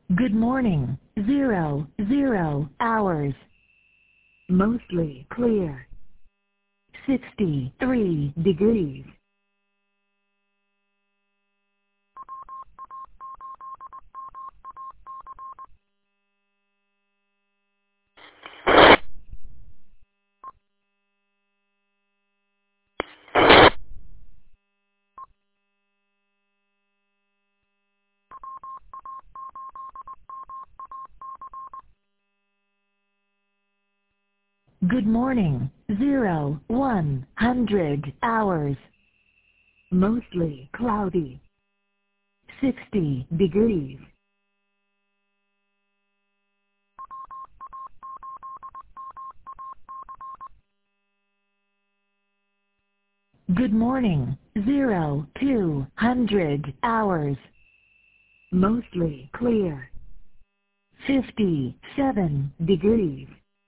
Good morning. 00 hours. Mostly clear. 63 degrees. Good morning. 100 hours. Mostly cloudy. 60 degrees. Good morning. 200 hours. Mostly clear. 57 degrees.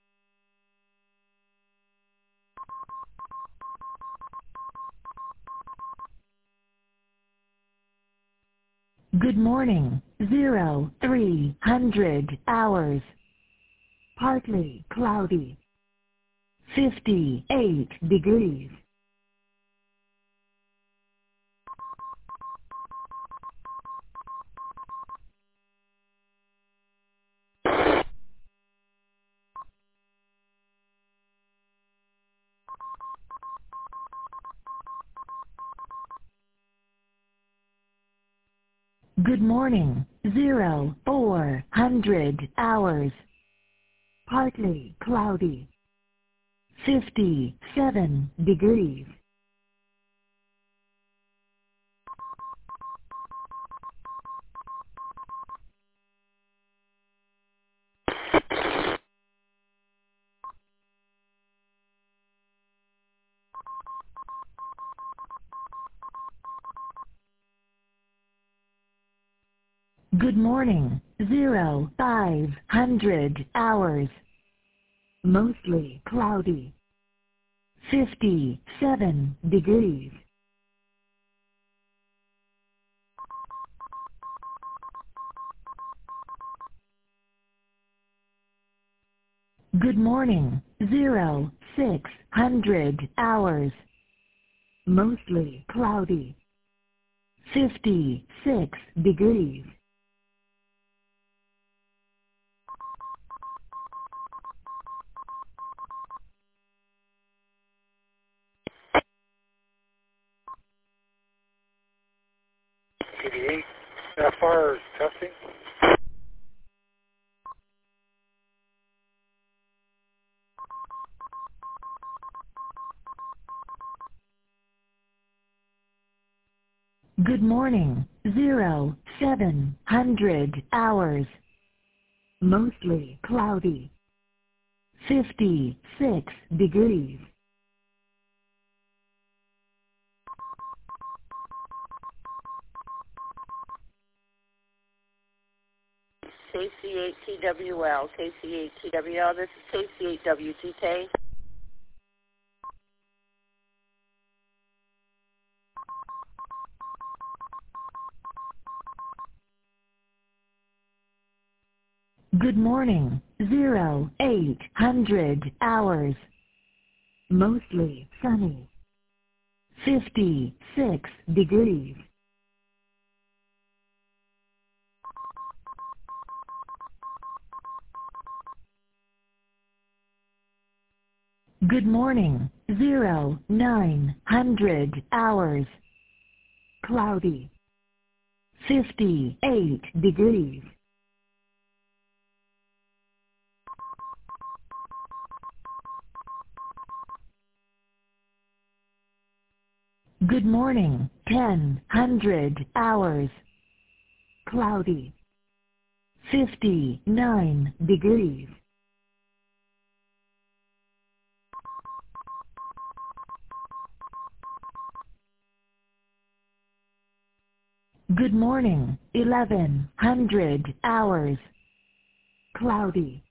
Good morning. 300 hours. Partly cloudy. 58 degrees. Good morning. 400 hours. Partly cloudy. 57 degrees. Good morning. 500 hours. Mostly cloudy. 57 degrees. Good morning. 600 hours. Mostly cloudy. 56 degrees. KDA, FR testing. Good morning. 700 hours. Mostly cloudy. 56 degrees. KC8TWL, KC8TWL, this is KC8WTK. Good morning. 800 hours. Mostly sunny. 56 degrees. Good morning. 900 hours. Cloudy. 58 degrees. Good morning. 100 hours. Cloudy. 59 degrees. Good morning. 1100 hours. Cloudy.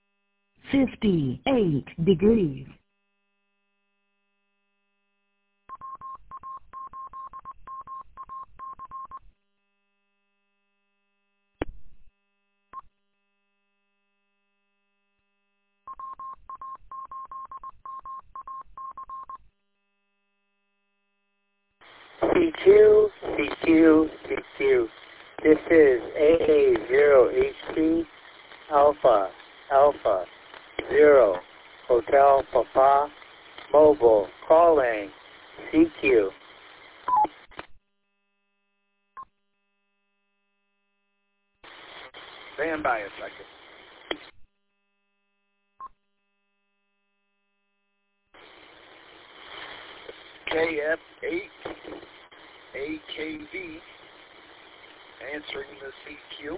58 degrees. CQ, CQ, CQ. This is AA0HC Alpha, Alpha, 0, Hotel Papa, Mobile, calling, CQ. Stand by a second. KF8 AKV answering the CQ.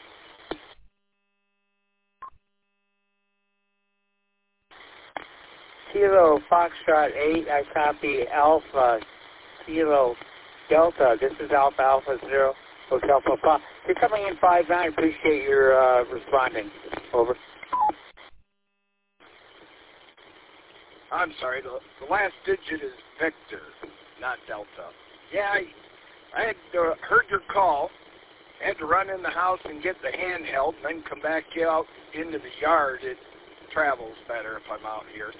Kilo Foxtrot 8, I copy Alpha, Kilo Delta. This is Alpha, Alpha 0, Hotel Papa. You're coming in 5-9. Appreciate your responding. Over. I'm sorry, the last digit is Victor, not Delta. Yeah, I had heard your call, had to run in the house and get the handheld and then come back out into the yard. It travels better if I'm out here.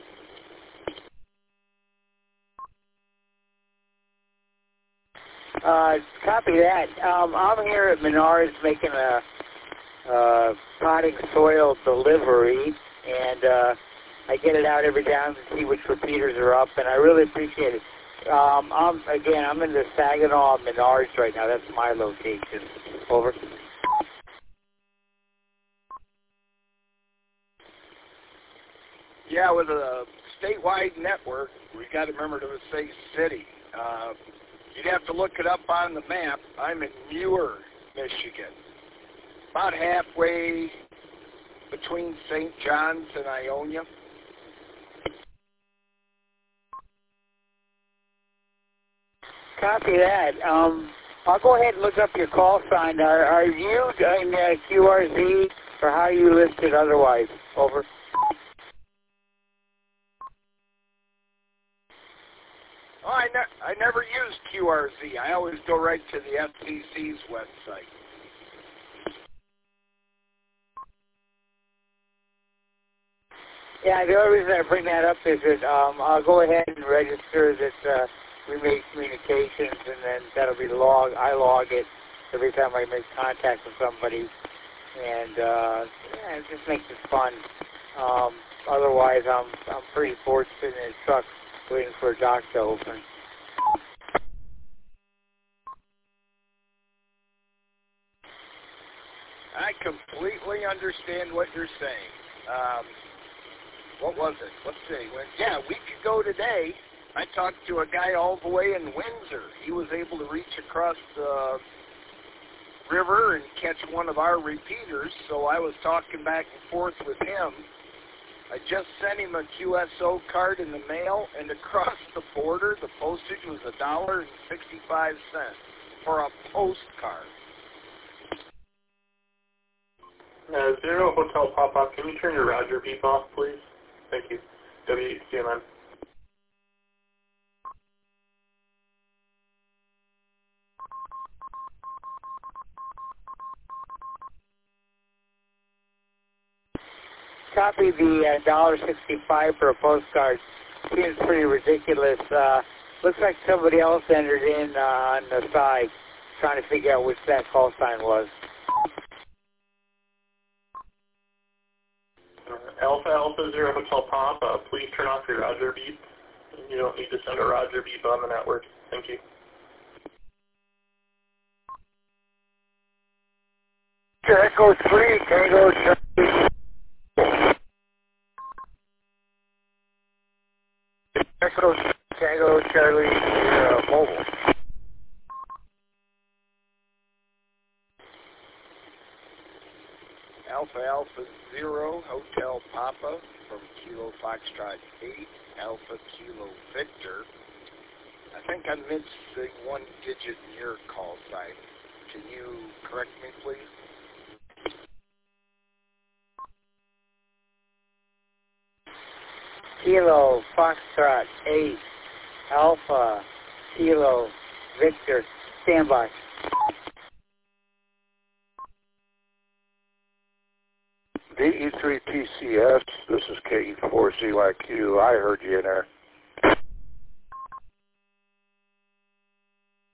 Copy that. I'm here at Menards making a potting soil delivery, and I get it out every time to see which repeaters are up, and I really appreciate it. I'm in the Saginaw Menards right now. That's my location. Over. Yeah, with a statewide network, we got to remember to say city. You'd have to look it up on the map. I'm in Muir, Michigan, about halfway between St. John's and Ionia. Copy that. I'll go ahead and look up your call sign. Are you in QRZ, or how are you listed otherwise? Over. Oh, I never used QRZ. I always go right to the FCC's website. Yeah, the only reason I bring that up is that I'll go ahead and register that we make communications, and then that'll be logged. I log it every time I make contact with somebody, and it just makes it fun. Otherwise, I'm pretty bored sitting in a truck waiting for a dock to open. I completely understand what you're saying. What was it? Let's see. A week ago today, I talked to a guy all the way in Windsor. He was able to reach across the river and catch one of our repeaters, so I was talking back and forth with him. I just sent him a QSO card in the mail, and across the border, the postage was $1.65 for a postcard. 0 Hotel Pop-Up, can you turn your Roger beep off, please? Thank you. W8CMN. Copy the $1.65 for a postcard. Seems pretty ridiculous. Looks like somebody else entered in on the side, trying to figure out which that call sign was. Alpha Alpha 0 Hotel Pop, please turn off your Roger beep. You don't need to send a Roger beep on the network. Thank you. Echo 3, Tango Charlie. Echo Tango Charlie Mobile. Alpha Alpha 0 Hotel Papa from Kilo Foxtrot 8 Alpha Kilo Victor. I think I'm missing one digit in your call sign. Can you correct me, please? Kilo Foxtrot 8 Alpha Kilo Victor. Stand by. DE3PCS, this is KE4CYQ. I heard you in there.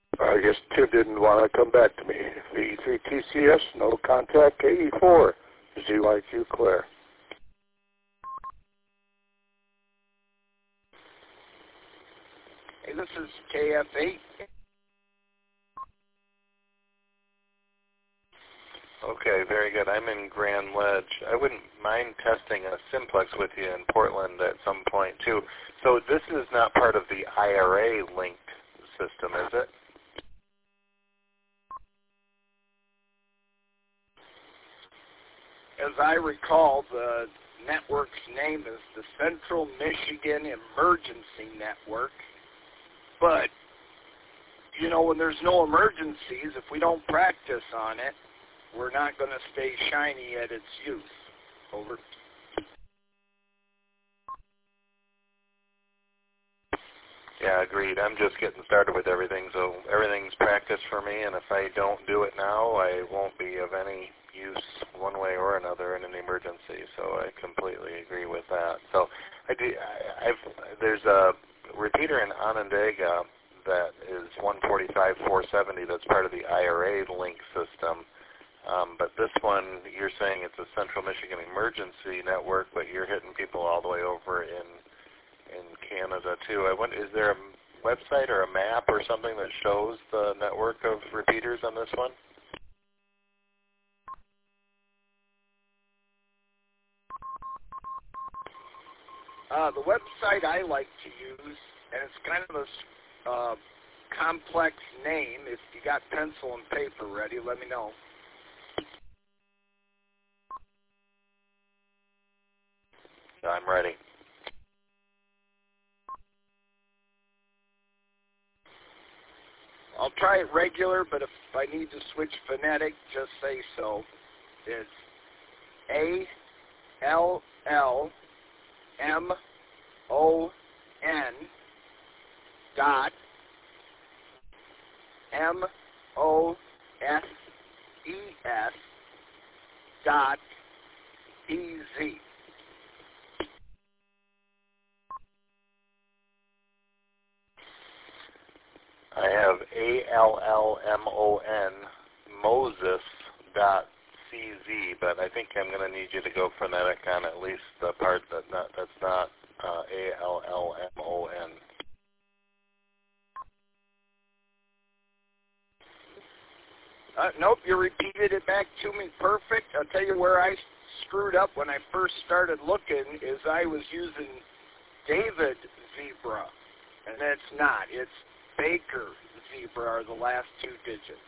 guess Tim didn't want to come back to me. VE3TCS, no contact, KE4, ZYQ Claire. Hey, this is KF8. Okay, very good. I'm in Grand Ledge. I wouldn't mind testing a simplex with you in Portland at some point, too. So this is not part of the IRA linked system, is it? As I recall, the network's name is the Central Michigan Emergency Network. But, you know, when there's no emergencies, if we don't practice on it, we're not going to stay shiny at its use. Over. Yeah, agreed. I'm just getting started with everything, so everything's practice for me, and if I don't do it now, I won't be of any use one way or another in an emergency, so I completely agree with that. So there's a repeater in Onondaga that is 145-470 that's part of the IRA link system, but this one, you're saying it's a Central Michigan Emergency Network, but you're hitting people all the way over in Canada too. I wonder, is there a website or a map or something that shows the network of repeaters on this one? The website I like to use, and it's kind of a complex name. If you got pencil and paper ready, let me know. I'm ready. I'll try it regular, but if I need to switch phonetic, just say so. It's ALLMON dot MOSES dot EZ. I have ALLMON Moses.cz, but I think I'm going to need you to go phonetic on at least the part that's not ALLMON. Nope, you repeated it back to me perfect. I'll tell you where I screwed up when I first started looking is I was using David Zebra, and it's not. It's Baker Zebra are the last two digits.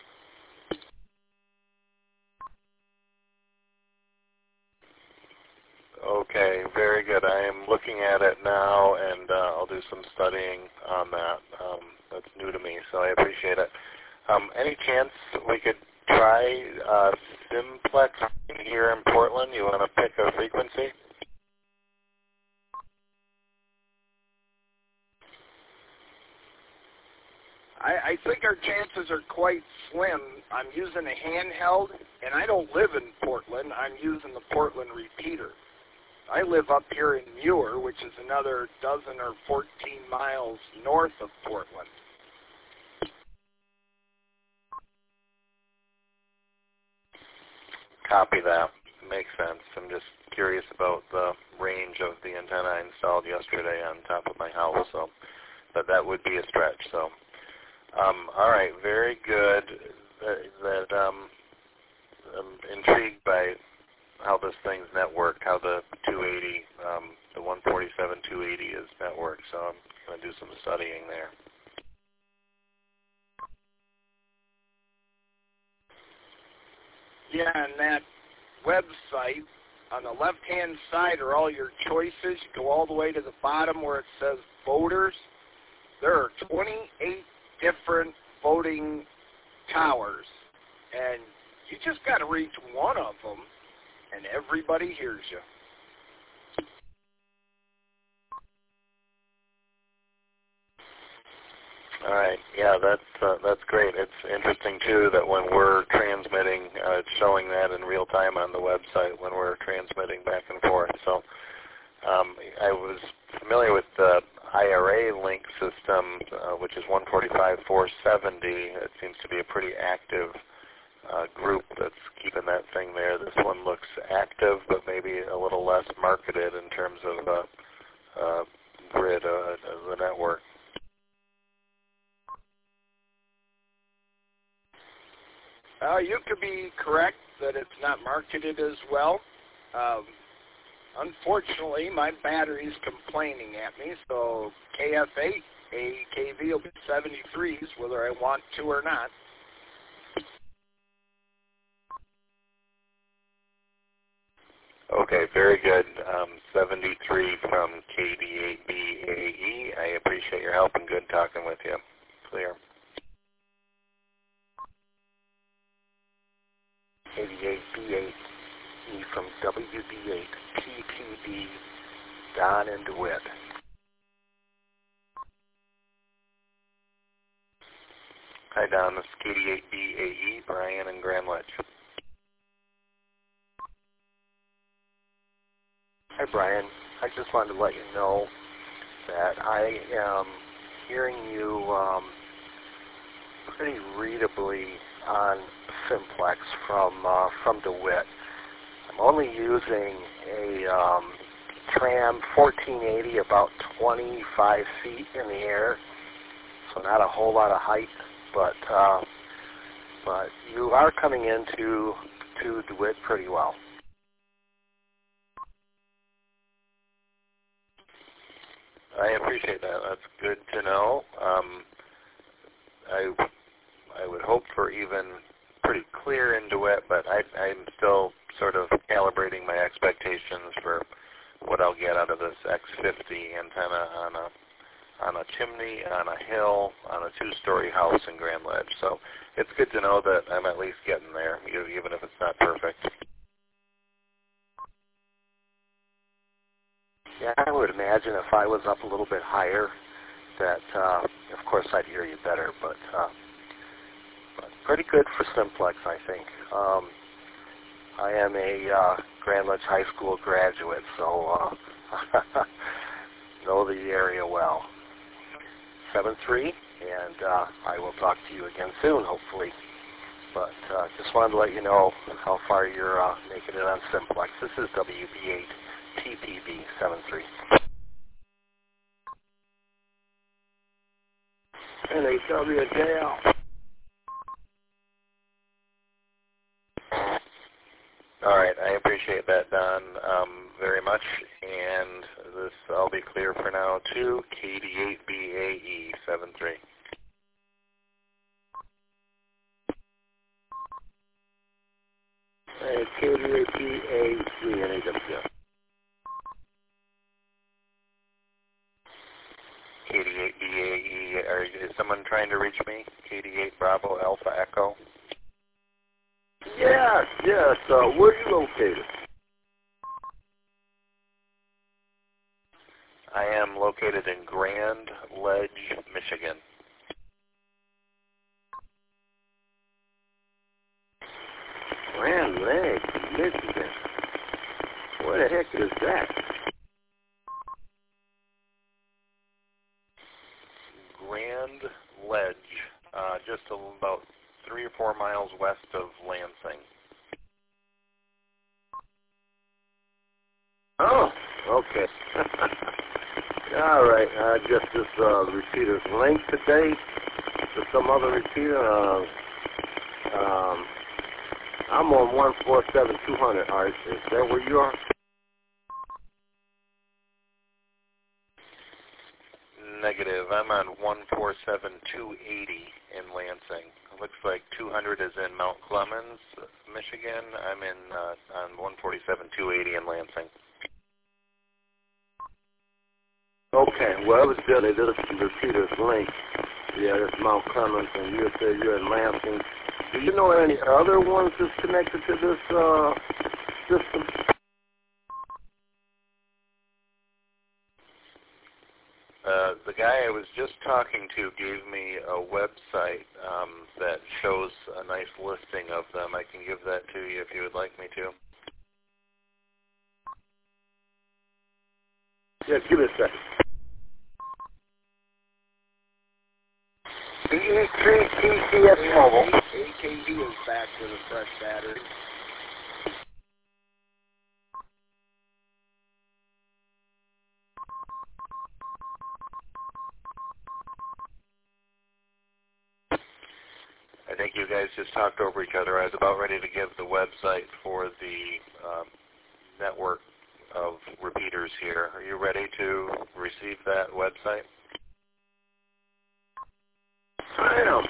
Okay, very good. I am looking at it now, and I'll do some studying on that. That's new to me, so I appreciate it. Any chance we could try simplex here in Portland? You want to pick a frequency? I think our chances are quite slim. I'm using a handheld, and I don't live in Portland. I'm using the Portland repeater. I live up here in Muir, which is another 12 or 14 miles north of Portland. Copy that. Makes sense. I'm just curious about the range of the antenna I installed yesterday on top of my house, so but that would be a stretch. So, all right, very good. I'm intrigued by how this thing's networked, how the 280, the 147-280 is networked. So I'm going to do some studying there. Yeah, and that website, on the left-hand side are all your choices. You go all the way to the bottom where it says voters. There are 28 different voting towers, and you just got to reach one of them, and everybody hears you. All right. Yeah, that's great. It's interesting too that when we're transmitting, it's showing that in real time on the website when we're transmitting back and forth. So I was familiar with the IRA link system, which is 145.470. It seems to be a pretty active group that's keeping that thing there. This one looks active, but maybe a little less marketed in terms of grid of the network. You could be correct that it's not marketed as well. Unfortunately, my battery's complaining at me, so KF8 AKV will be 73s whether I want to or not. Okay, very good. 73 from KD8BAE. I appreciate your help and good talking with you. Clear. KD8BAE from WB8 PPB, Don and DeWitt. Hi, Don. This is KD8BAE, Brian and Grand Ledge. Hi, Brian. I just wanted to let you know that I am hearing you pretty readably on Simplex from DeWitt. I'm only using a Tram 1480 about 25 feet in the air, so not a whole lot of height, but you are coming into DeWitt pretty well. I appreciate that. That's good to know. I would hope for even pretty clear in DeWitt, but I'm still sort of calibrating my expectations for what I'll get out of this X50 antenna on a chimney, on a hill, on a two-story house in Grand Ledge. So it's good to know that I'm at least getting there, even if it's not perfect. Yeah, I would imagine if I was up a little bit higher that, of course, I'd hear you better, but pretty good for Simplex, I think. I am a Grand Ledge High School graduate, so know the area well. 7-3, and I will talk to you again soon, hopefully. But just wanted to let you know how far you're making it on Simplex. This is WB8 TPB 73. NHWJL. All right, I appreciate that, Don, very much. And this, I'll be clear for now, too. KD8BAE 73. Hey, KD8BA3 NHWJL. KD8BAE, is someone trying to reach me? KD8 Bravo Alpha Echo? Yes. Where are you located? I am located in Grand Ledge, Michigan. Grand Ledge, Michigan. Where the heck is that? Grand Ledge, just about 3 or 4 miles west of Lansing. Oh, okay. All right. I guess this repeater's linked today to some other repeater. I'm on 147.200. All right, is that where you are? Negative. I'm on 147.280 in Lansing. It looks like 200 is in Mount Clemens, Michigan. I'm in on 147.280 in Lansing. Okay. Well, it was good. They did a repeater's link. Yeah, that's Mount Clemens, and you said you're in Lansing. Do you know any other ones that's connected to this system? The guy I was just talking to gave me a website that shows a nice listing of them. I can give that to you if you would like me to. Yeah, give me a second. TCS Mobile. AKD is back with a fresh battery. I think you guys just talked over each other. I was about ready to give the website for the network of repeaters here. Are you ready to receive that website? I am.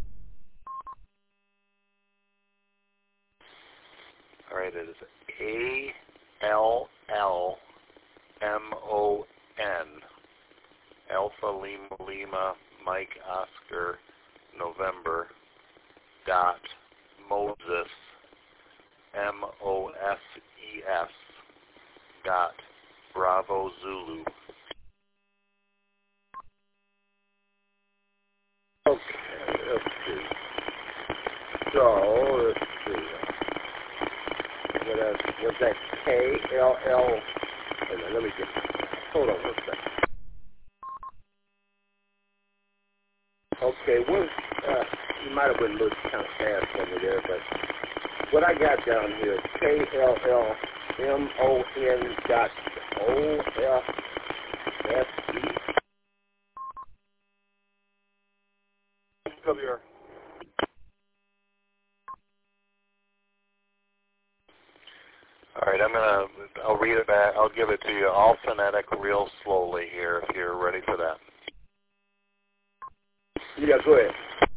All right, it is ALLMON, Alpha Lima Lima Mike Oscar November dot Moses MOSES dot Bravo Zulu. Okay, let's see. So, let's see. Was that KLL? Let me just, hold on one second. Okay, you might have been a little kind of fast for me there, but what I got down here is KLLMON dot OFSE. WR. All right, I'll read it back. I'll give it to you all phonetic real slowly here if you're ready for that. Yeah, go ahead.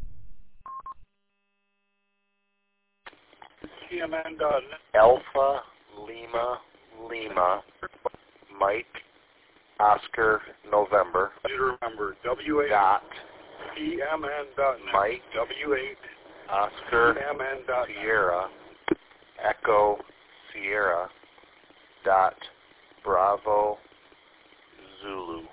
CMN.net. Alpha Lima Lima Mike Oscar November. You remember W8 dot CMN.net. Mike W8 Oscar CMN.net. Sierra Echo Sierra dot Bravo Zulu.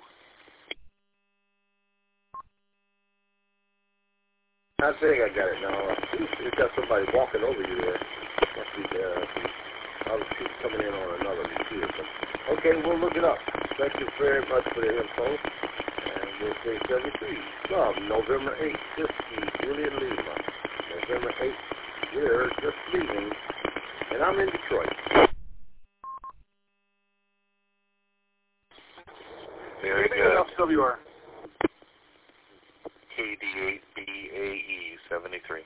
I think I got it now. It's got somebody walking over you there. Must be obviously coming in on another computer. Okay, we'll look it up. Thank you very much for the info. And we'll say 73. From November 8th, Whiskey, Julian Lima. November 8th, we're just leaving. And I'm in Detroit. Very good. FWR. KD8BAE 73.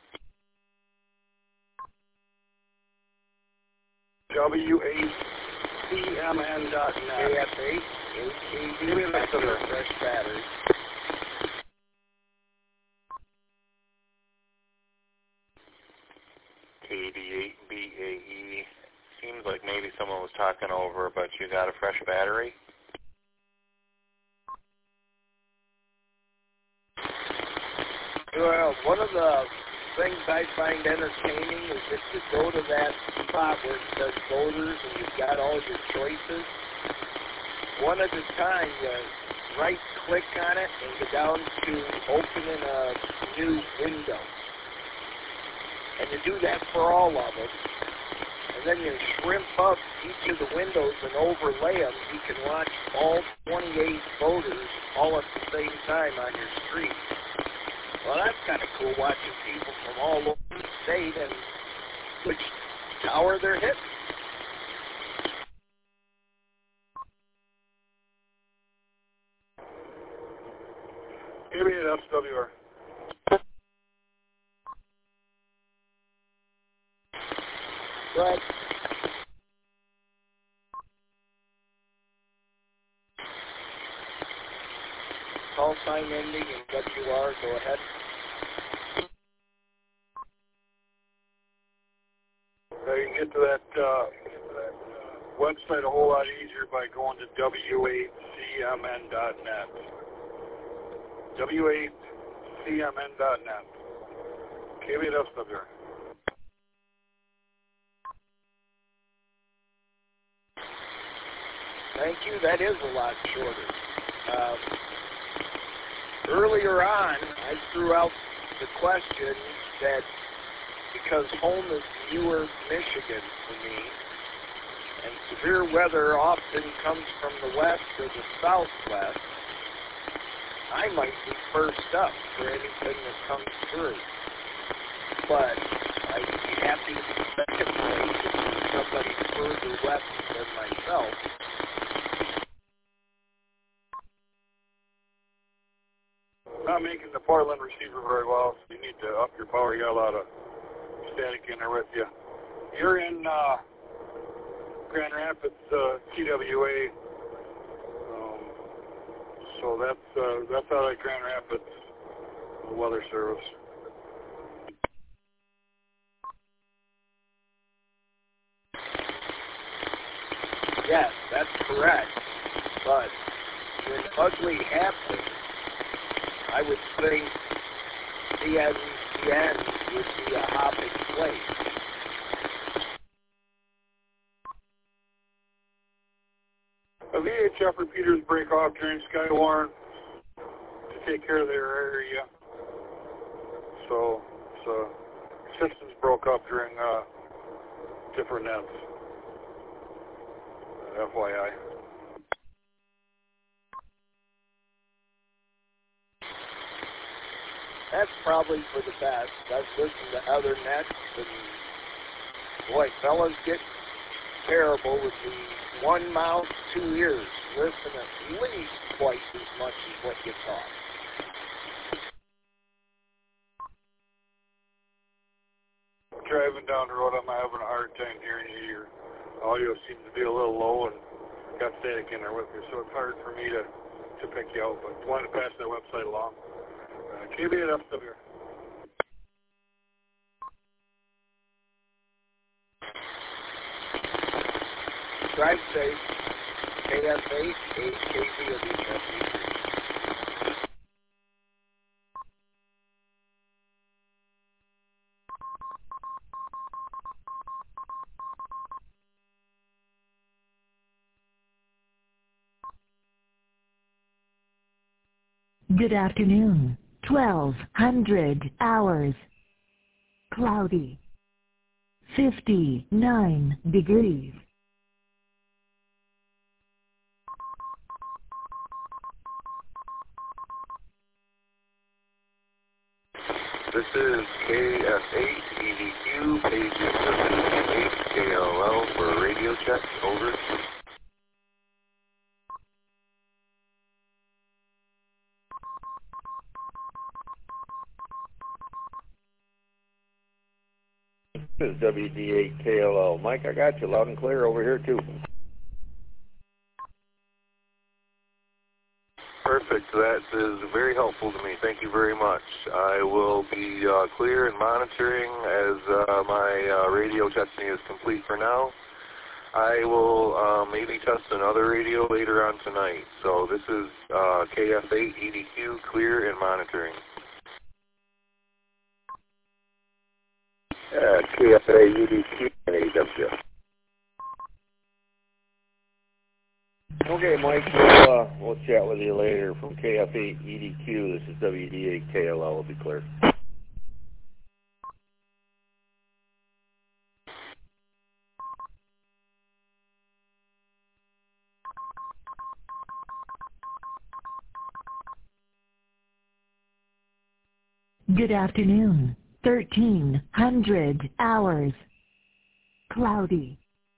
W8 CMN.net. AF8, AKD, fresh battery. KD8BAE. Seems like maybe someone was talking over, but you got a fresh battery? Well, one of the things I find entertaining is if you go to that spot where it says voters and you've got all your choices, one at a time you right-click on it and go down to opening a new window. And you do that for all of them. And then you shrimp up each of the windows and overlay them. You can watch all 28 voters all at the same time on your screen. Well, that's kind of cool watching people from all over the state and which tower they're hitting. Give me an FWR. Right. Call sign ending in WR, go ahead. You can get to that website a whole lot easier by going to W8CMN.net. W8CMN.net. KBWR. Thank you. That is a lot shorter. Earlier on, I threw out the question that because home is newer Michigan for me, and severe weather often comes from the west or the southwest, I might be first up for anything that comes through. But I'd be happy to be second place if there's somebody further west than myself. Not making the Portland receiver very well, so you need to up your power. You got a lot of static in there with you. You're in Grand Rapids, TWA, so that's out of Grand Rapids Weather Service. Yes, that's correct. But when ugly happens, I would think CNCN would be a hopping place. A VHF repeaters break off during Skywarn to take care of their area. So systems broke up during different nets. FYI. That's probably for the best. I've listened to other nets, and boy, fellas get terrible with the 1 mouth, 2 ears. Listen at least twice as much as what you talk. Driving down the road, I'm having a hard time hearing you. Your audio seems to be a little low and got static in there with me, so it's hard for me to pick you out. But I wanted to pass that website along. KB8FW. Drive safe. KF8, 8KB will be trusty. Good afternoon. 1200 hours. Cloudy. 59 degrees. This is KF8 EDQ, page 78 KLL for radio check. Over. This is WD8KLL. Mike, I got you loud and clear over here, too. Perfect. That is very helpful to me. Thank you very much. I will be clear and monitoring as my radio testing is complete for now. I will maybe test another radio later on tonight. So this is KF8 EDQ, clear and monitoring. KFA, UDQ, and AW. Okay, Mike, we'll chat with you later from KF8 EDQ. This is WD8KLL. Will be clear. Good afternoon. 1300 hours. Cloudy.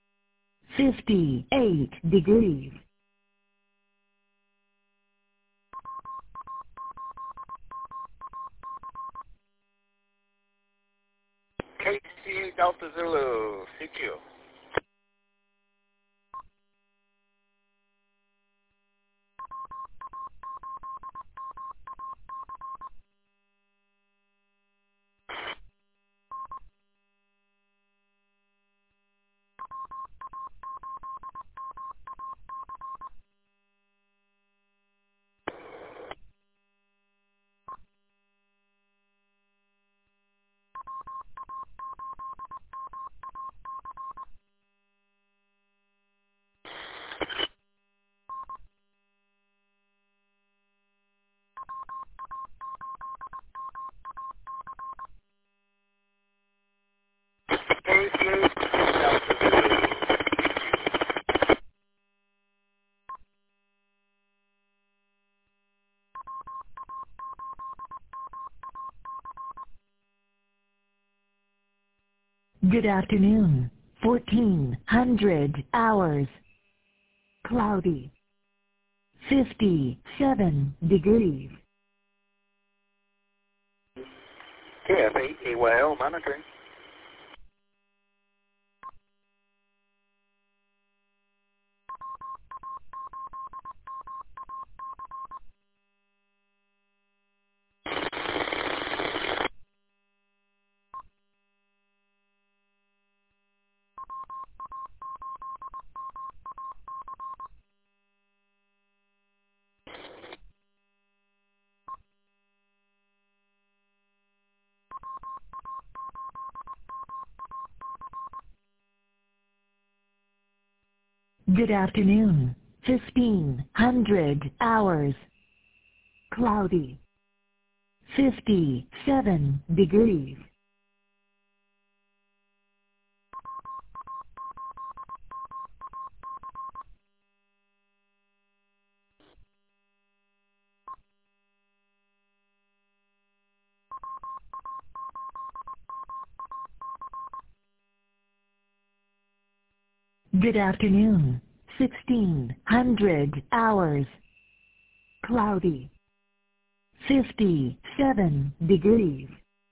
58 degrees. KC Delta Zulu, CQ. Good afternoon. 1400 hours. Cloudy. 57 degrees. KF8 AYL monitoring. Good afternoon. 1500 hours. Cloudy. 57 degrees. Good afternoon. 1600 hours. Cloudy. 57 degrees.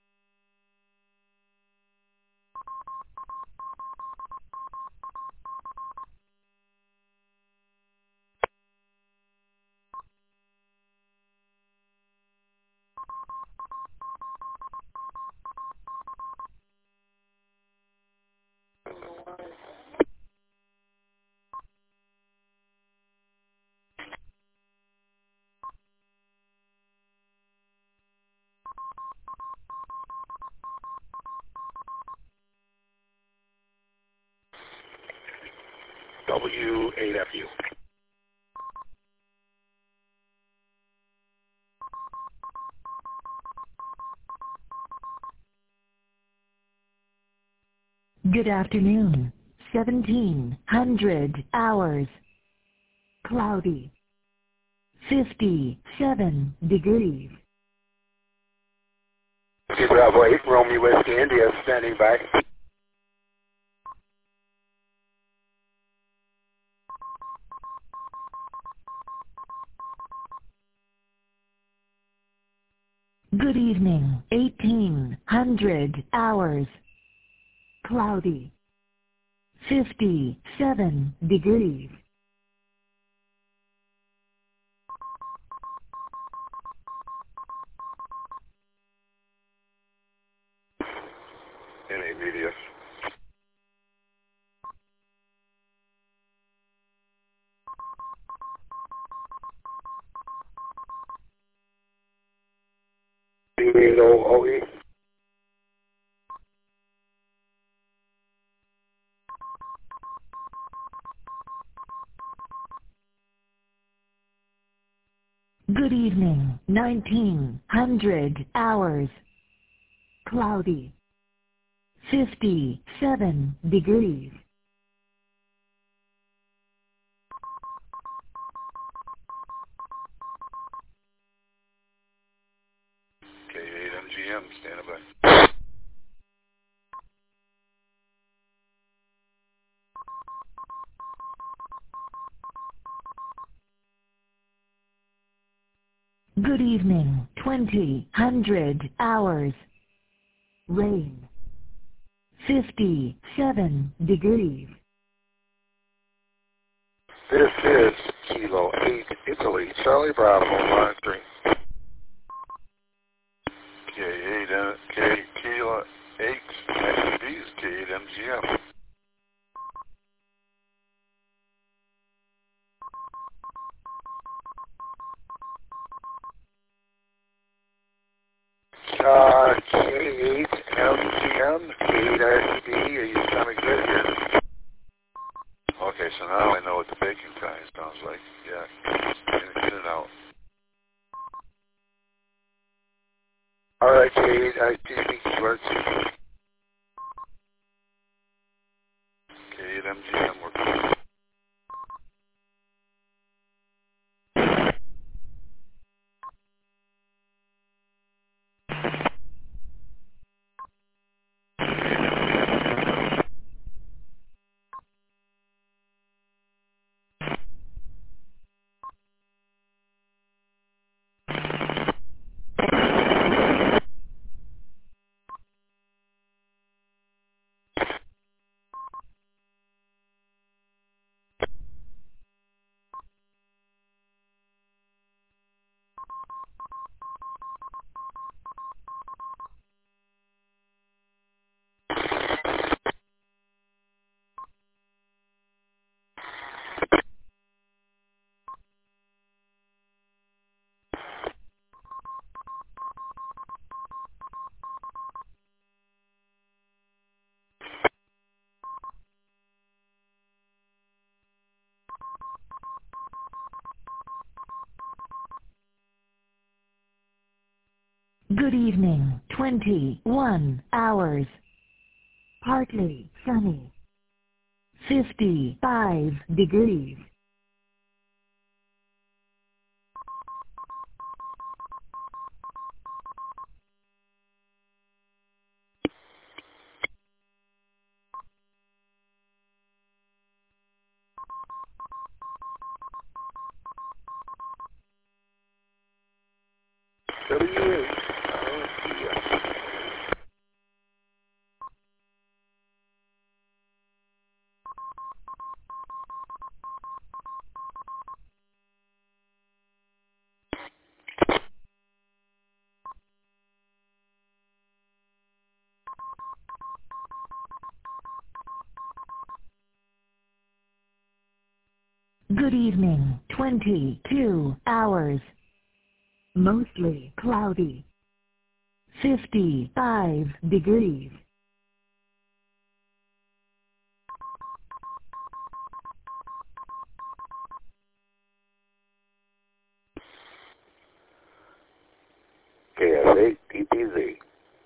W8FU. Good afternoon. 1700 hours. Cloudy. 57 degrees. Bravo 8, Romeo Whiskey India, standing by. Good evening. 1800 hours. Cloudy. 57 degrees. NA media. OE. Good evening. 1900 hours. Cloudy. 57 degrees. K8MGM, standing by. Good evening. 2000 hours. Rain. 57 degrees. This is Kilo 8, Italy, Charlie Bravo, monitoring. K8, Kilo 8, ICDs, K8MGM. K8 LGM, K8 RCD, are you sounding good here? Okay, so now I know what the baking time sounds like. Yeah, in and out. Alright, K8 RCD, QRT. K8 MGM, we're good. Good evening, 21 hours. Partly sunny. 55 degrees. Good evening, 22 hours. Mostly cloudy. 55 degrees. KF8 DPZ.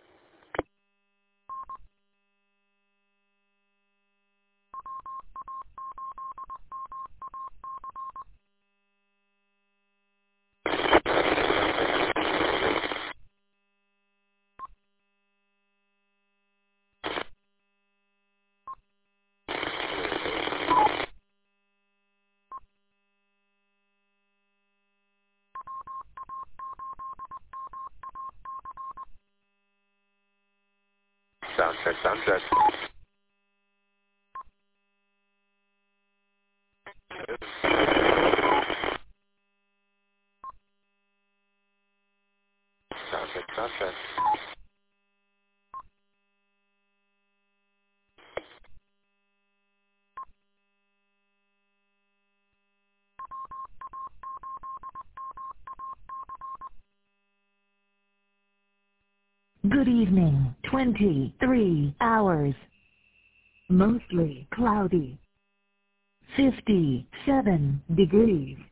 Sound check, sound check. Sound check, sound check. Good evening, 23 hours. Mostly cloudy. 57 degrees.